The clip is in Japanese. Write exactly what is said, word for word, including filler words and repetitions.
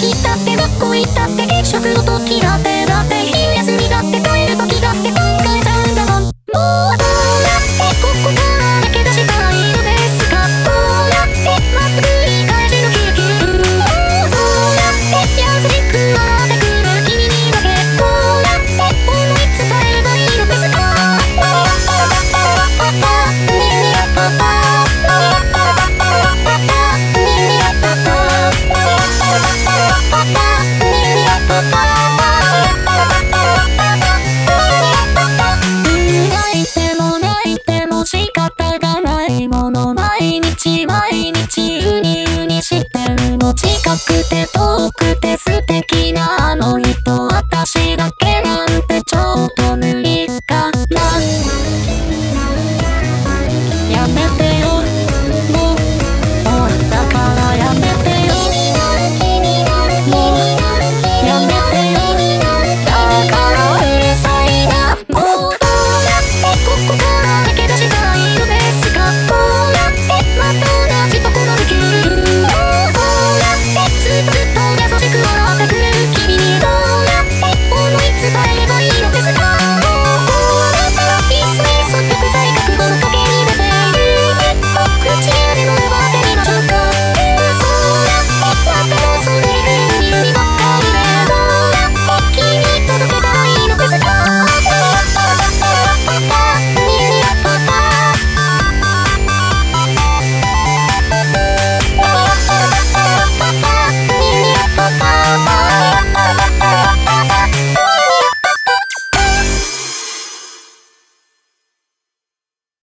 起きたって学校行ったって給食の時だってだって昼休みだって帰る時だって考えちゃうんだもん。もうどうやってここから抜け出したらいいのですか。どうやってまた繰り返しのキルキル。もうどうやって優しく笑ってくる君にだけどうやって思い伝えればいいのですか。毎日毎日ウニウニしてるの近くて遠くて素敵なあの人私だ